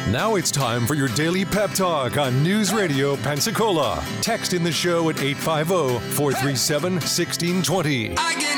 Now it's time for your daily pep talk on News Radio Pensacola. Text in the show at 850-437-1620.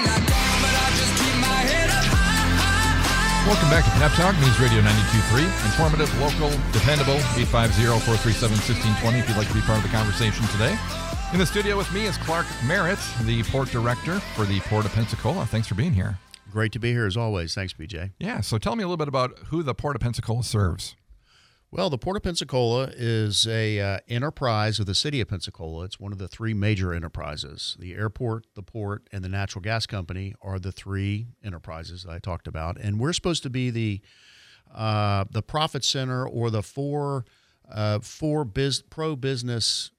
Welcome back to Pep Talk, News Radio 92.3. Informative, local, dependable, 850-437-1620 if you'd like to be part of the conversation today. In the studio with me is Clark Merritt, the Port Director for the Port of Pensacola. Thanks for being here. Great to be here as always. Thanks, BJ. Yeah, so tell me a little bit about who the Port of Pensacola serves. Well, the Port of Pensacola is a enterprise of the city of Pensacola. It's one of the three major enterprises. The airport, the port, and the natural gas company are the three enterprises that I talked about. And we're supposed to be the profit center or the pro-business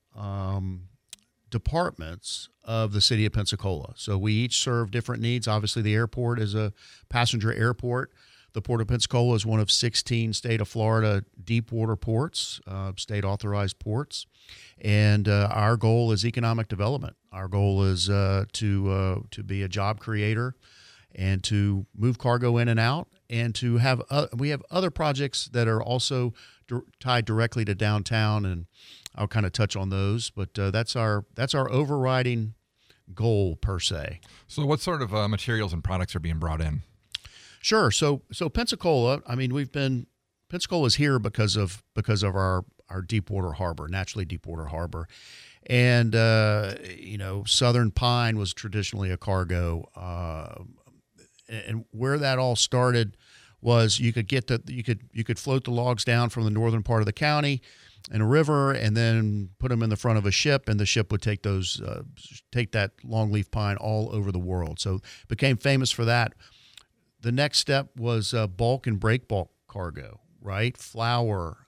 departments of the city of Pensacola. So we each serve different needs. Obviously, the airport is a passenger airport. The Port of Pensacola is one of 16 state of Florida deep water ports, state-authorized ports. And our goal is economic development. Our goal is to be a job creator and to move cargo in and out, and to have we have other projects that are also tied directly to downtown, and I'll kind of touch on those. But that's our overriding goal per se. So what sort of materials and products are being brought in? Sure. So Pensacola, I mean, Pensacola is here because of our deepwater harbor, naturally deepwater harbor. And, Southern pine was traditionally a cargo. And where that all started was you could float the logs down from the northern part of the county in a river and then put them in the front of a ship, and the ship would take that longleaf pine all over the world. So it became famous for that. The next step was bulk and break bulk cargo, right? Flour,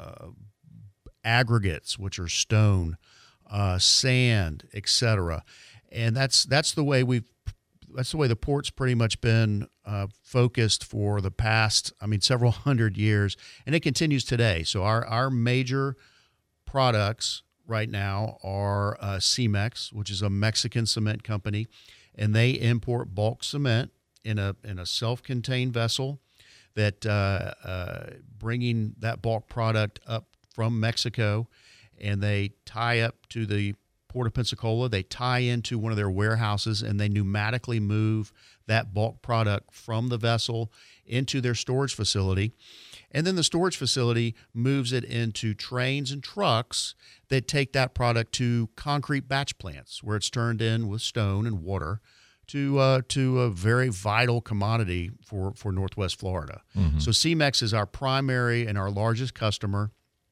aggregates, which are stone, sand, etc. And that's the way the port's pretty much been focused for the past, several hundred years, and it continues today. So our major products right now are Cemex, which is a Mexican cement company, and they import bulk cement in a self-contained vessel that bringing that bulk product up from Mexico, and they tie up to the Port of Pensacola. They tie into one of their warehouses, and they pneumatically move that bulk product from the vessel into their storage facility. And then the storage facility moves it into trains and trucks that take that product to concrete batch plants, where it's turned in with stone and water to a very vital commodity for Northwest Florida. Mm-hmm. So Cemex is our primary and our largest customer.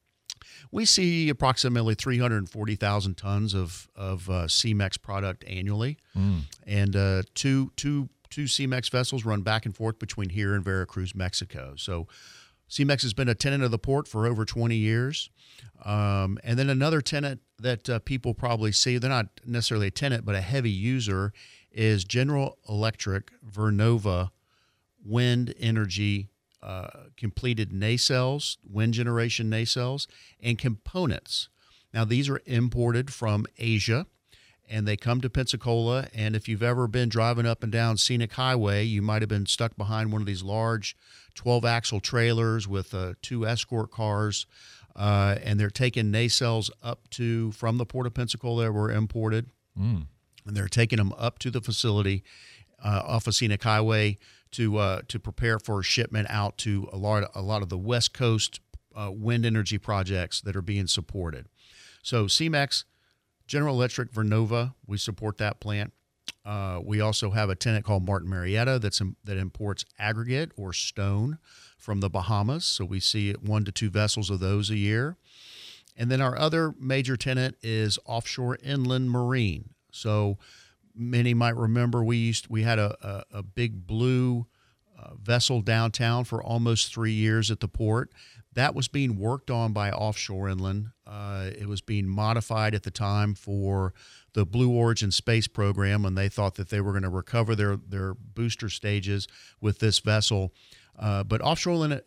We see approximately 340,000 tons of Cemex product annually, and two Cemex vessels run back and forth between here and Veracruz, Mexico. So Cemex has been a tenant of the port for over 20 years. And then another tenant that people probably see, they're not necessarily a tenant, but a heavy user, is General Electric Vernova wind energy completed nacelles, wind generation nacelles, and components. Now, these are imported from Asia, and they come to Pensacola. And if you've ever been driving up and down Scenic Highway, you might have been stuck behind one of these large 12-axle trailers with 2 escort cars, and they're taking nacelles from the Port of Pensacola that were imported. And they're taking them up to the facility off of Scenic Highway to prepare for shipment out to a lot of the West Coast wind energy projects that are being supported. So Cemex, General Electric, Vernova, we support that plant. We also have a tenant called Martin Marietta that imports aggregate or stone from the Bahamas. So we see 1 to 2 vessels of those a year. And then our other major tenant is Offshore Inland Marine. So many might remember we had a big blue vessel downtown for almost 3 years at the port. That was being worked on by Offshore Inland. It was being modified at the time for the Blue Origin space program, and they thought that they were going to recover their booster stages with this vessel. But Offshore Inland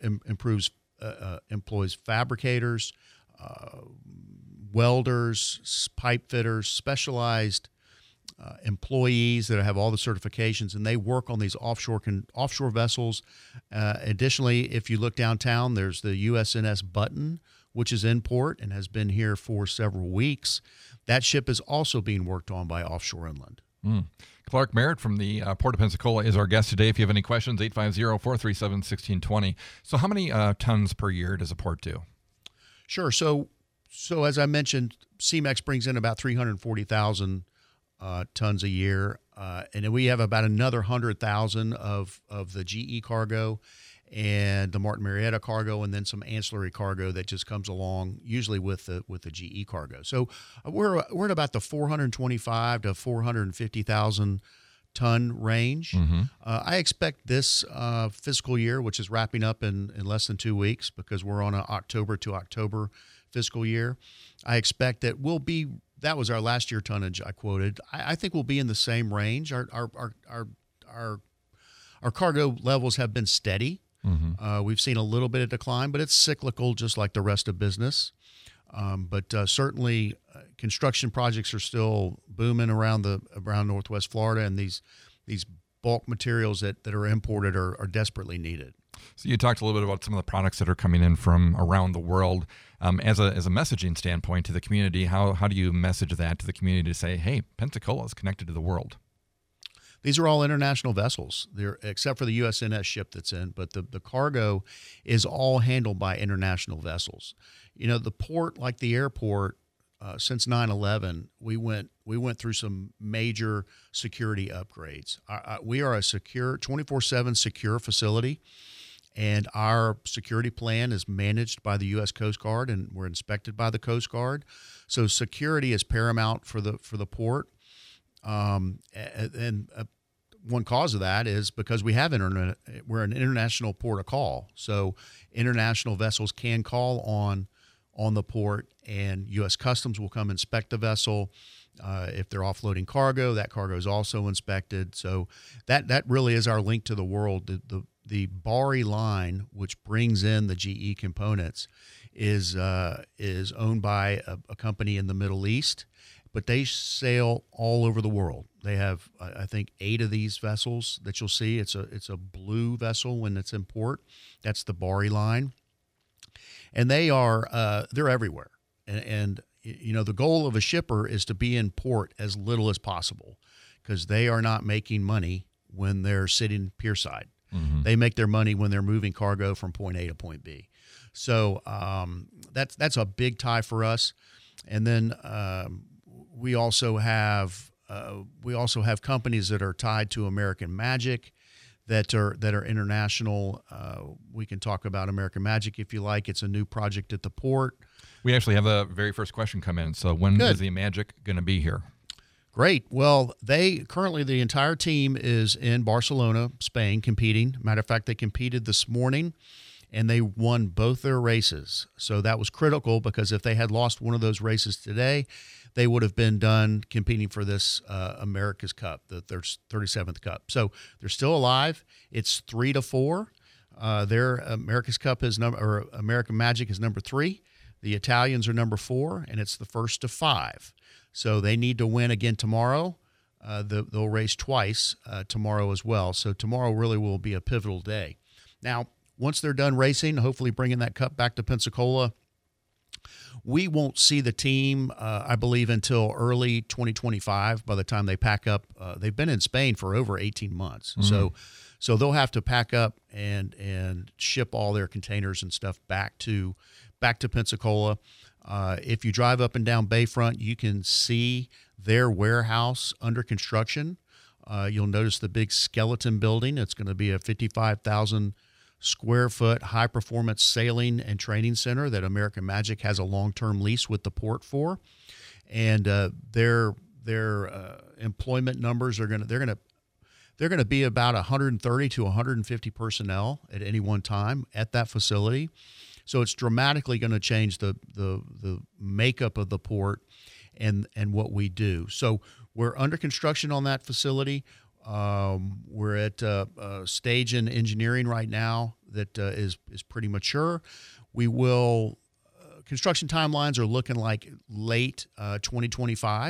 employs fabricators, welders, pipe fitters, specialized employees that have all the certifications, and they work on these offshore vessels. Additionally, if you look downtown, there's the USNS Button, which is in port and has been here for several weeks. That ship is also being worked on by Offshore Inland. Clark Merritt from the Port of Pensacola is our guest today. If you have any questions, 850-437-1620. So how many tons per year does a port do? Sure. So as I mentioned, CEMEX brings in about 340,000 tons a year, and then we have about another 100,000 of the GE cargo and the Martin Marietta cargo, and then some ancillary cargo that just comes along, usually with the GE cargo. So we're at about the 425 to 450,000 ton range. I expect this fiscal year, which is wrapping up in less than 2 weeks, because we're on an October to October fiscal year. I expect that that was our last year tonnage I quoted. I think we'll be in the same range. Our cargo levels have been steady. We've seen a little bit of decline, but it's cyclical, just like the rest of business. But certainly, construction projects are still booming around Northwest Florida, and these bulk materials that are imported are desperately needed. So you talked a little bit about some of the products that are coming in from around the world. As a messaging standpoint to the community, how do you message that to the community to say, hey, Pensacola is connected to the world? These are all international vessels, except for the USNS ship that's in, but the cargo is all handled by international vessels. The port, like the airport, since 9/11, we went through some major security upgrades. We are a secure 24/7 secure facility, and our security plan is managed by the U.S. Coast Guard, and we're inspected by the Coast Guard. So security is paramount for the port. And one cause of that is because we're an international port of call. So international vessels can call on the port, and U.S. Customs will come inspect the vessel. If they're offloading cargo, that cargo is also inspected. So that really is our link to the world. The Bari line, which brings in the GE components, is owned by a company in the Middle East, but they sail all over the world. They have, I think, 8 of these vessels that you'll see. It's a blue vessel when it's in port. That's the Bari line, and they're everywhere. And the goal of a shipper is to be in port as little as possible, because they are not making money when they're sitting pierside. They make their money when they're moving cargo from point A to point B. So that's a big tie for us. And then we also have companies that are tied to American Magic that are international. We can talk about American Magic if you like. It's a new project at the port. We actually have the very first question come in. So when is the Magic going to be here? Great. Well, currently the entire team is in Barcelona, Spain, competing. Matter of fact, they competed this morning, and they won both their races. So that was critical, because if they had lost one of those races today, they would have been done competing for this America's Cup, their 37th Cup. So they're still alive. It's 3-4. Their America's Cup American Magic is number 3. The Italians are number 4, and it's the first to 5. So they need to win again tomorrow. They'll race twice tomorrow as well. So tomorrow really will be a pivotal day. Now, once they're done racing, hopefully bringing that cup back to Pensacola, we won't see the team, I believe, until early 2025 by the time they pack up. They've been in Spain for over 18 months. So they'll have to pack up and ship all their containers and stuff back to Pensacola. If you drive up and down Bayfront, you can see their warehouse under construction. You'll notice the big skeleton building. It's going to be a 55,000 square foot high performance sailing and training center that American Magic has a long-term lease with the port for. And their employment numbers they're going to be about 130 to 150 personnel at any one time at that facility. So it's dramatically going to change the makeup of the port and what we do. So we're under construction on that facility. We're at a stage in engineering right now that is pretty mature. We will construction timelines are looking like late 2025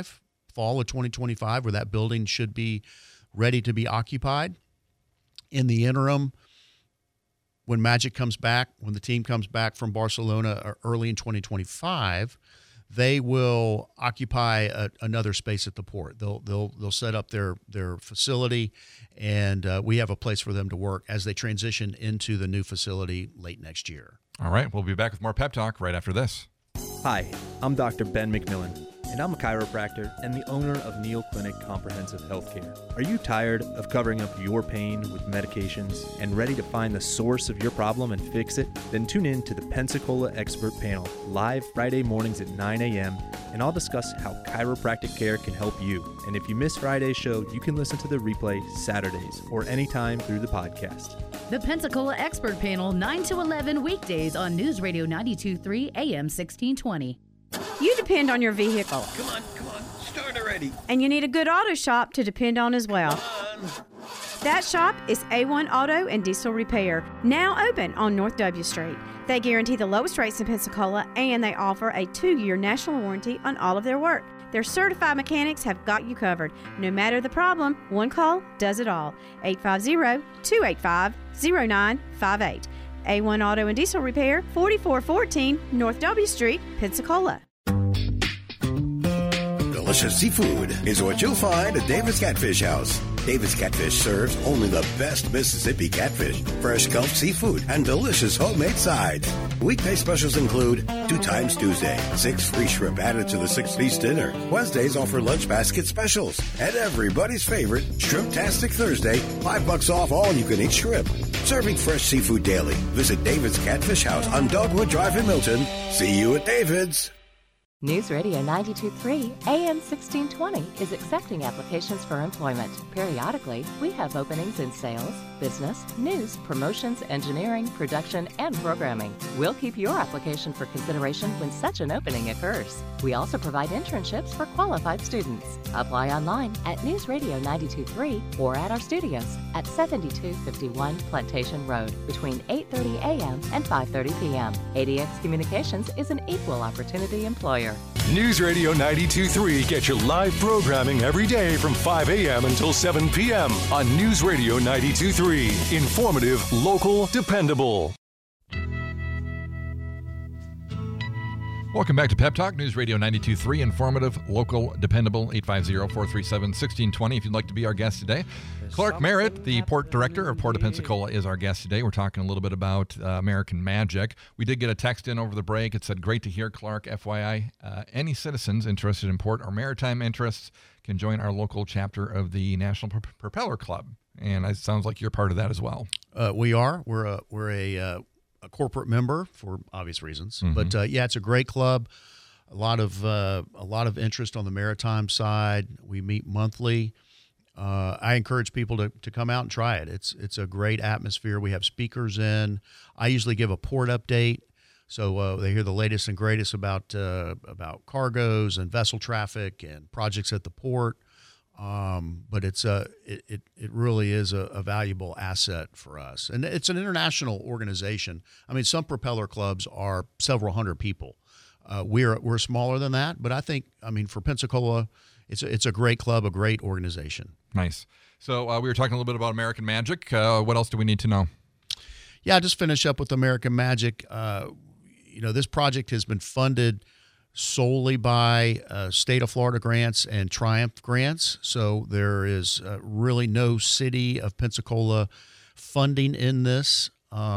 fall of 2025, where that building should be ready to be occupied. In the interim, when Magic comes back, when the team comes back from Barcelona early in 2025, they will occupy another space at the port. They'll set up their facility, and we have a place for them to work as they transition into the new facility late next year. All right, we'll be back with more Pep Talk right after this. Hi, I'm Dr. Ben McMillan, and I'm a chiropractor and the owner of Neal Clinic Comprehensive Healthcare. Are you tired of covering up your pain with medications and ready to find the source of your problem and fix it? Then tune in to the Pensacola Expert Panel, live Friday mornings at 9 a.m., and I'll discuss how chiropractic care can help you. And if you miss Friday's show, you can listen to the replay Saturdays or anytime through the podcast. The Pensacola Expert Panel, 9 to 11 weekdays on News Radio 92.3 AM 1620. You depend on your vehicle. Come on, start already. And you need a good auto shop to depend on as well. That shop is A1 Auto and Diesel Repair, now open on North W Street. They guarantee the lowest rates in Pensacola, and they offer a 2-year national warranty on all of their work. Their certified mechanics have got you covered. No matter the problem, one call does it all. 850-285-0958. A1 Auto and Diesel Repair, 4414 North W Street, Pensacola. Delicious seafood is what you'll find at David's Catfish House. David's Catfish serves only the best Mississippi catfish, fresh Gulf seafood, and delicious homemade sides. Weekday specials include 2 times Tuesday, 6 free shrimp added to the 6-piece dinner. Wednesdays offer lunch basket specials. And everybody's favorite, Shrimptastic Thursday, $5 off all you-can-eat shrimp. Serving fresh seafood daily. Visit David's Catfish House on Dogwood Drive in Milton. See you at David's. News Radio 92.3 AM 1620 is accepting applications for employment. Periodically, we have openings in sales, business, news, promotions, engineering, production, and programming. We'll keep your application for consideration when such an opening occurs. We also provide internships for qualified students. Apply online at News Radio 92.3 or at our studios at 7251 Plantation Road between 8:30 a.m. and 5:30 p.m. ADX Communications is an equal opportunity employer. News Radio 92.3 gets your live programming every day from 5 a.m. until 7 p.m. on News Radio 92.3. Informative, local, dependable. Welcome back to Pep Talk, News Radio 92.3, informative, local, dependable, 850-437-1620 if you'd like to be our guest today. Clark Merritt, the Port Director of Port of Pensacola, is our guest today. We're talking a little bit about American Magic. We did get a text in over the break. It said, great to hear, Clark. FYI, any citizens interested in port or maritime interests can join our local chapter of the National Propeller Club. And it sounds like you're part of that as well. We are. We're a corporate member for obvious reasons, but yeah, it's a great club. A lot of interest on the maritime side. We meet monthly. I encourage people to come out and try it. It's a great atmosphere. We have speakers in. I usually give a port update, so they hear the latest and greatest about cargoes and vessel traffic and projects at the port. But it really is a valuable asset for us. And it's an international organization. I mean, some propeller clubs are several hundred people. We're smaller than that, but I think, for Pensacola, it's a great club, a great organization. Nice. So we were talking a little bit about American Magic. What else do we need to know? Yeah, just finish up with American Magic. This project has been funded solely by state of Florida grants and Triumph grants. So there is really no city of Pensacola funding in this.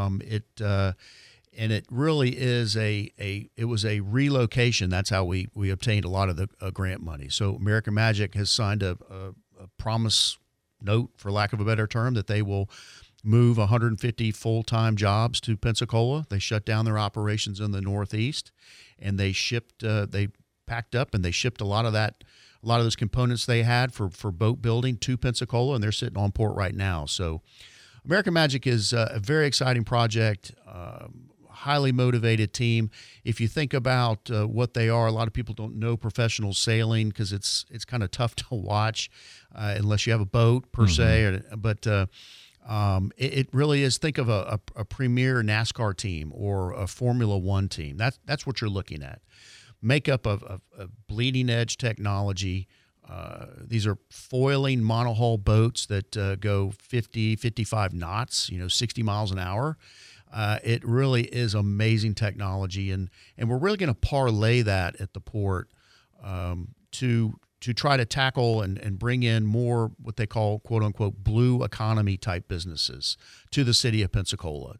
And it really is it was a relocation. That's how we obtained a lot of the grant money. So American Magic has signed a promise note, for lack of a better term, that they will move 150 full-time jobs to Pensacola. They shut down their operations in the Northeast, and they packed up and they shipped a lot of those components they had for boat building to Pensacola, and they're sitting on port right now. So American Magic is a very exciting project, highly motivated team. If you think about what they are, a lot of people don't know professional sailing because it's kind of tough to watch unless you have a boat per se. But it really is. Think of a premier NASCAR team or a Formula One team. That's what you're looking at. Makeup of bleeding edge technology, These are foiling monohull boats that go 50, 55 knots, 60 miles an hour. It really is amazing technology, and we're really going to parlay that at the port to try to tackle and bring in more what they call quote unquote blue economy type businesses to the city of Pensacola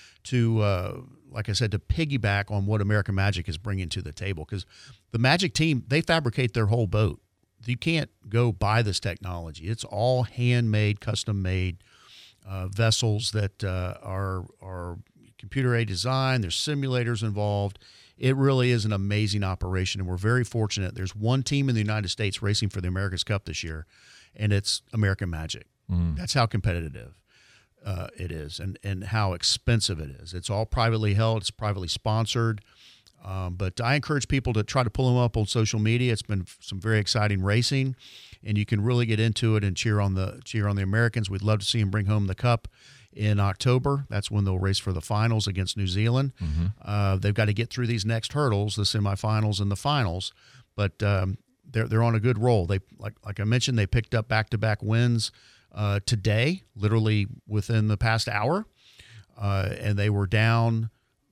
to like I said, to piggyback on what American Magic is bringing to the table, because the Magic team, they fabricate their whole boat. You can't go buy this technology. It's all handmade, custom made vessels that are computer-aided design. There's simulators involved. It really is an amazing operation, and we're very fortunate. There's one team in the United States racing for the America's Cup this year, and it's American Magic. That's how competitive it is, and how expensive it is. It's all privately held. It's privately sponsored. But I encourage people to try to pull them up on social media. It's been some very exciting racing, and you can really get into it and cheer on the Americans. We'd love to see them bring home the cup in October. That's when they'll race for the finals against New Zealand. They've got to get through these next hurdles, the semifinals and the finals, but they're on a good roll. They like I mentioned, they picked up back-to-back wins today, literally within the past hour, and they were down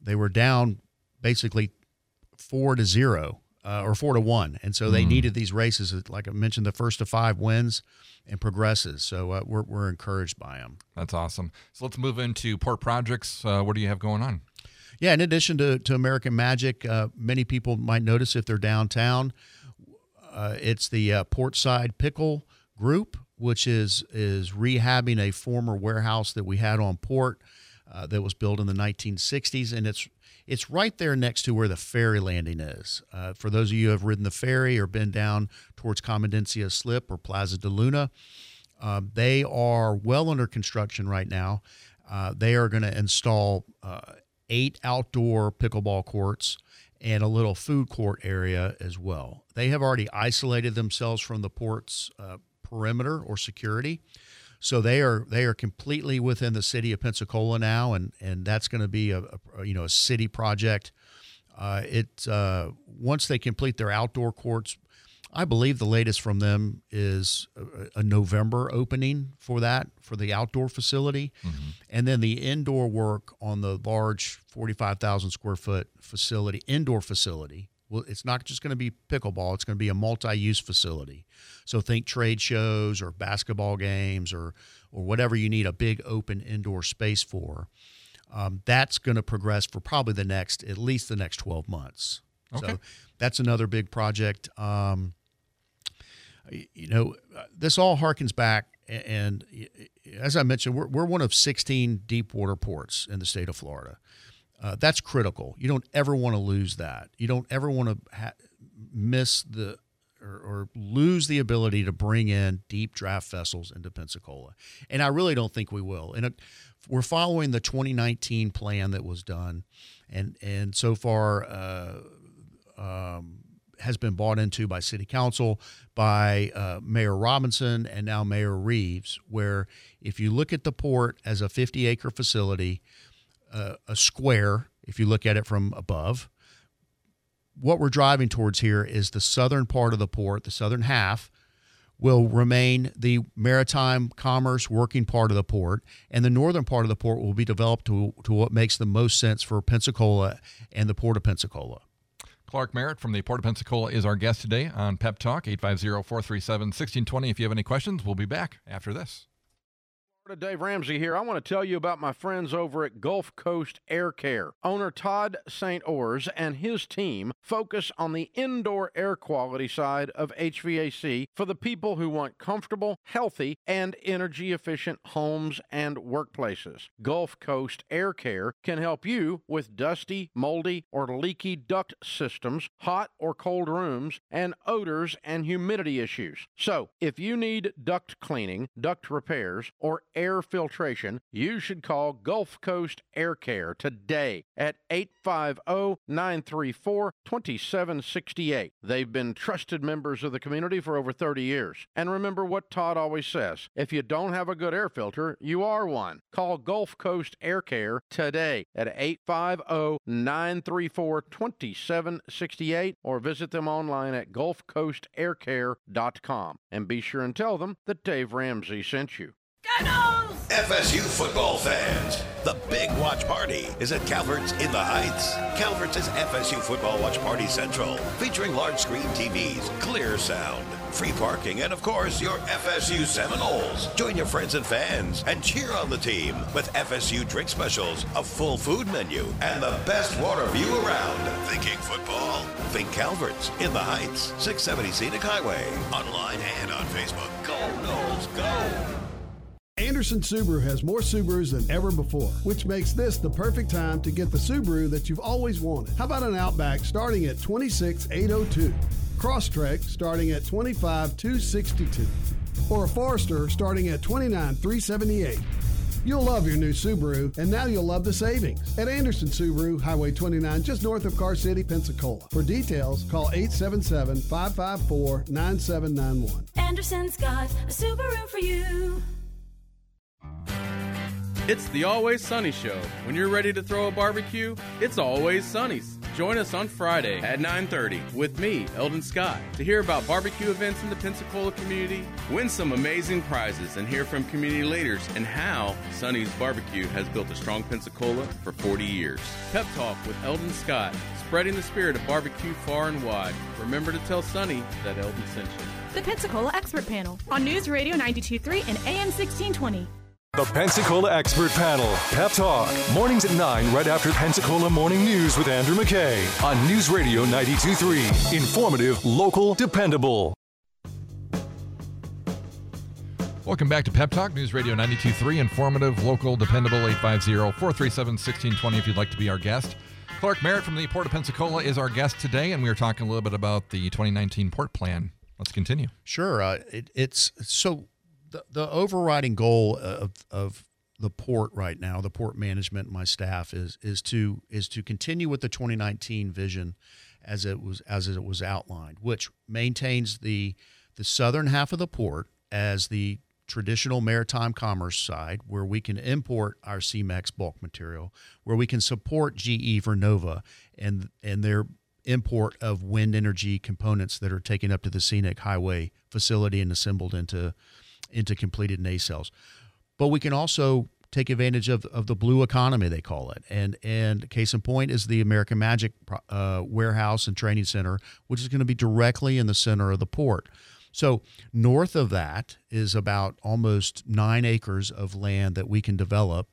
basically 4-0 or 4-1, and so they needed these races. Like I mentioned, the first of 5 wins and progresses. So we're encouraged by them. That's awesome. So let's move into port projects. What do you have going on? Yeah, in addition to American Magic, many people might notice if they're downtown, it's the Portside Pickle Group, which is rehabbing a former warehouse that we had on port that was built in the 1960s, and it's right there next to where the ferry landing is. For those of you who have ridden the ferry or been down towards Comandancia Slip or Plaza de Luna, they are well under construction right now. They are going to install 8 outdoor pickleball courts and a little food court area as well. They have already isolated themselves from the port's perimeter or security. So they are completely within the city of Pensacola now, and that's going to be a city project. Once they complete their outdoor courts, I believe the latest from them is a November opening for the outdoor facility, and then the indoor work on the large 45,000 square foot indoor facility. Well, it's not just going to be pickleball. It's going to be a multi-use facility. So think trade shows or basketball games or whatever you need a big open indoor space for. That's going to progress for probably at least the next 12 months. Okay. So that's another big project. This all harkens back, and as I mentioned, we're one of 16 deep water ports in the state of Florida. That's critical. You don't ever want to lose that. You don't ever want to miss or lose the ability to bring in deep draft vessels into Pensacola. And I really don't think we will. And we're following the 2019 plan that was done, and so far has been bought into by City Council, by Mayor Robinson, and now Mayor Reeves, where if you look at the port as a 50-acre facility, a square, if you look at it from above, what we're driving towards here is the southern part of the port, the southern half, will remain the maritime commerce working part of the port, and the northern part of the port will be developed to what makes the most sense for Pensacola and the Port of Pensacola. Clark Merritt from the Port of Pensacola is our guest today on Pep Talk, 850-437-1620. If you have any questions, we'll be back after this. Dave Ramsey here. I want to tell you about my friends over at Gulf Coast Air Care. Owner Todd St. Ors and his team focus on the indoor air quality side of HVAC for the people who want comfortable, healthy, and energy-efficient homes and workplaces. Gulf Coast Air Care can help you with dusty, moldy, or leaky duct systems, hot or cold rooms, and odors and humidity issues. So, if you need duct cleaning, duct repairs, or air filtration, you should call Gulf Coast Air Care today at 850-934-2768. They've been trusted members of the community for over 30 years. And remember what Todd always says, if you don't have a good air filter, you are one. Call Gulf Coast Air Care today at 850-934-2768 or visit them online at gulfcoastaircare.com. And be sure and tell them that Dave Ramsey sent you. FSU football fans, the big watch party is at Calvert's in the Heights. Calvert's is FSU Football Watch Party Central, featuring large screen TVs, clear sound, free parking, and of course, your FSU Seminoles. Join your friends and fans and cheer on the team with FSU drink specials, a full food menu, and the best water view around. Thinking football? Think Calvert's in the Heights, 670 Scenic Highway. Online and on Facebook. Go Noles, go! Anderson Subaru has more Subarus than ever before, which makes this the perfect time to get the Subaru that you've always wanted. How about an Outback starting at $26,802, Crosstrek starting at $25,262, or a Forester starting at $29,378. You'll love your new Subaru, and now you'll love the savings. At Anderson Subaru, Highway 29, just north of Car City, Pensacola. For details, call 877-554-9791. Anderson's got a Subaru for you. It's the Always Sunny Show. When you're ready to throw a barbecue, it's Always Sunny's. Join us on Friday at 9:30 with me, Eldon Scott, to hear about barbecue events in the Pensacola community, win some amazing prizes, and hear from community leaders and how Sunny's Barbecue has built a strong Pensacola for 40 years. Pep Talk with Eldon Scott, spreading the spirit of barbecue far and wide. Remember to tell Sunny that Eldon sent you. The Pensacola Expert Panel on News Radio 92.3 and AM 1620. The Pensacola Expert Panel, Pep Talk, mornings at 9 right after Pensacola Morning News with Andrew McKay on News Radio 92.3. Informative, local, dependable. Welcome back to Pep Talk, News Radio 92.3. Informative, local, dependable, 850-437-1620 if you'd like to be our guest. Clark Merritt from the Port of Pensacola is our guest today, and we are talking a little bit about the 2019 port plan. Let's continue. Sure. It's so... The overriding goal of the port right now, the port management, and my staff is to continue with the 2019 vision as it was outlined, which maintains the southern half of the port as the traditional maritime commerce side, where we can import our CMEX bulk material, where we can support GE Vernova and their import of wind energy components that are taken up to the Scenic Highway facility and assembled into completed nacelles. But we can also take advantage of the blue economy, they call it. And case in point is the American Magic warehouse and training center, which is going to be directly in the center of the port. So north of that is about almost 9 acres of land that we can develop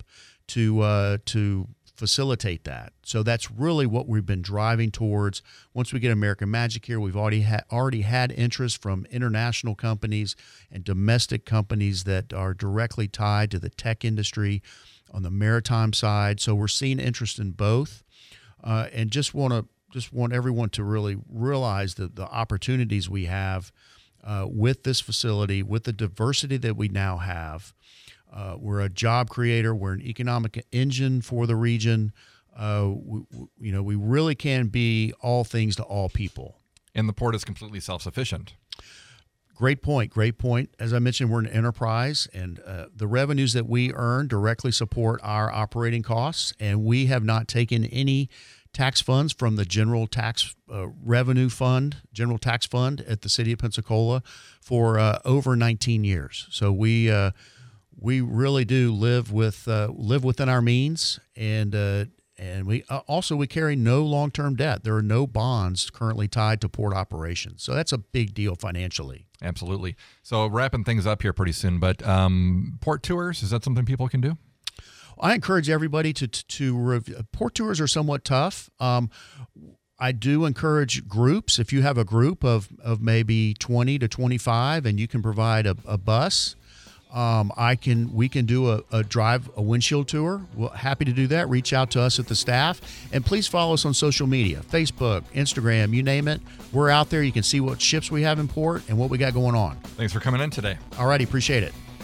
to facilitate that. So that's really what we've been driving towards. Once we get American Magic here, we've already had interest from international companies and domestic companies that are directly tied to the tech industry on the maritime side. So we're seeing interest in both, and just want everyone to really realize the opportunities we have with this facility, with the diversity that we now have. We're a job creator. We're an economic engine for the region. We really can be all things to all people. And the port is completely self-sufficient. Great point. As I mentioned, we're an enterprise, and the revenues that we earn directly support our operating costs, and we have not taken any tax funds from the general tax general tax fund at the city of Pensacola for over 19 years. So we really do live within our means, and we carry no long-term debt. There are no bonds currently tied to port operations, so that's a big deal financially. Absolutely. So wrapping things up here pretty soon, but port tours, is that something people can do? I encourage everybody to review. Port tours are somewhat tough. I do encourage groups. If you have a group of maybe 20 to 25, and you can provide a bus. We can do a windshield tour. We're happy to do that. Reach out to us at the staff, and please follow us on social media, Facebook, Instagram, you name it. We're out there. You can see what ships we have in port and what we got going on. Thanks for coming in today. All righty. Appreciate it.